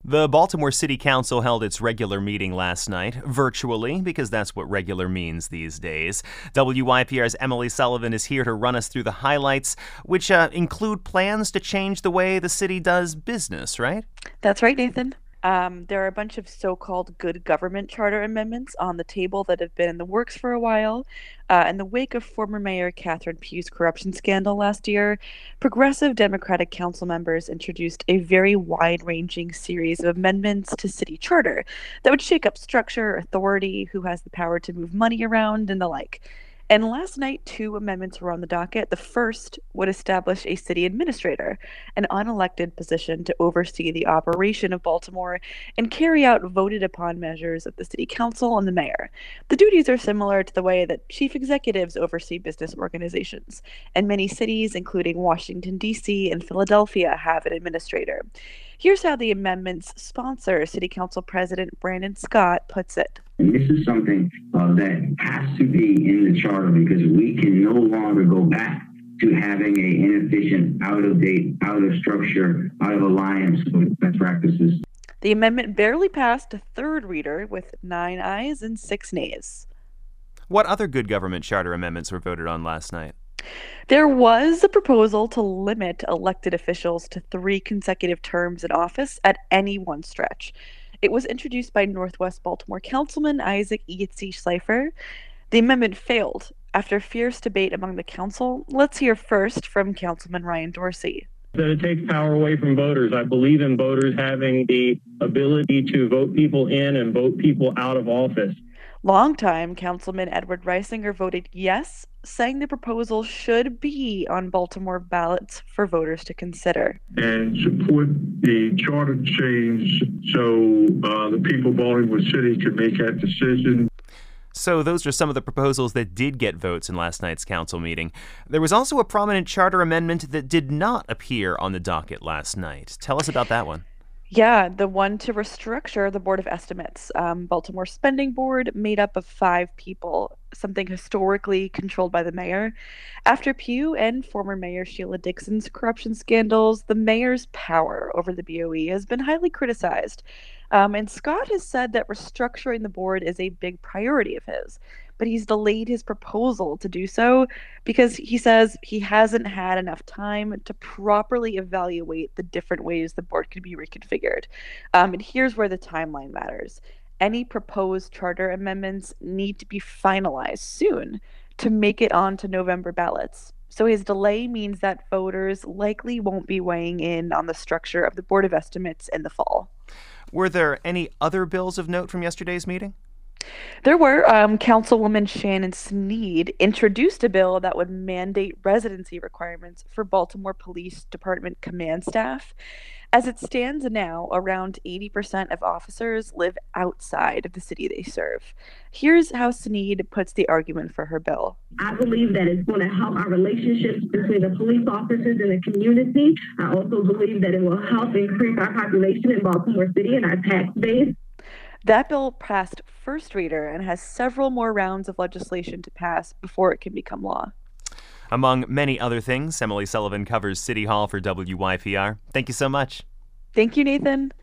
The Baltimore City Council held its regular meeting last night, virtually, because that's what regular means these days. WYPR's Emily Sullivan is here to run us through the highlights, which include plans to change the way the city does business, right? That's right, Nathan. There are a bunch of so-called good government charter amendments on the table that have been in the works for a while. In the wake of former Mayor Catherine Pugh's corruption scandal last year, progressive Democratic council members introduced a very wide-ranging series of amendments to city charter that would shake up structure, authority, who has the power to move money around, and the like. And last night, two amendments were on the docket. The first would establish a city administrator, an unelected position to oversee the operation of Baltimore and carry out voted upon measures of the city council and the mayor. The duties are similar to the way that chief executives oversee business organizations, and many cities, including Washington, D.C. and Philadelphia, have an administrator. Here's how the amendment's sponsor, City Council President Brandon Scott, puts it. And this is something that has to be in the charter because we can no longer go back to having an inefficient, out of date, out of structure, out of alliance with best practices. The amendment barely passed a third reader with 9 ayes and 6 nays. What other good government charter amendments were voted on last night? There was a proposal to limit elected officials to 3 consecutive terms in office at any one stretch. It was introduced by Northwest Baltimore Councilman Isaac Yitzi Schleifer. The amendment failed after fierce debate among the council. Let's hear first from Councilman Ryan Dorsey. That it takes power away from voters. I believe in voters having the ability to vote people in and vote people out of office. Longtime Councilman Edward Reisinger voted yes, saying the proposal should be on Baltimore ballots for voters to consider. And support the charter change so the people of Baltimore City can make that decision. So those are some of the proposals that did get votes in last night's council meeting. There was also a prominent charter amendment that did not appear on the docket last night. Tell us about that one. Yeah, the one to restructure the Board of Estimates. Baltimore Spending Board made up of 5 people, something historically controlled by the mayor. After Pugh and former Mayor Sheila Dixon's corruption scandals, the mayor's power over the BOE has been highly criticized. And Scott has said that restructuring the board is a big priority of his, but he's delayed his proposal to do so because he says he hasn't had enough time to properly evaluate the different ways the board could be reconfigured. And here's where the timeline matters. Any proposed charter amendments need to be finalized soon to make it onto November ballots. So his delay means that voters likely won't be weighing in on the structure of the Board of Estimates in the fall. Were there any other bills of note from yesterday's meeting? There were. Councilwoman Shannon Sneed introduced a bill that would mandate residency requirements for Baltimore Police Department command staff. As it stands now, around 80% of officers live outside of the city they serve. Here's how Sneed puts the argument for her bill. I believe that it's going to help our relationships between the police officers and the community. I also believe that it will help increase our population in Baltimore City and our tax base. That bill passed first reader and has several more rounds of legislation to pass before it can become law. Among many other things, Emily Sullivan covers City Hall for WYPR. Thank you so much. Thank you, Nathan.